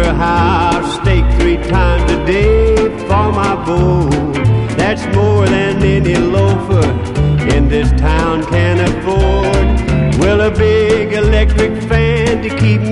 porterhouse steak 3 times a day for my bowl. That's more than any loafer in this town can afford. Well, a big electric fan to keep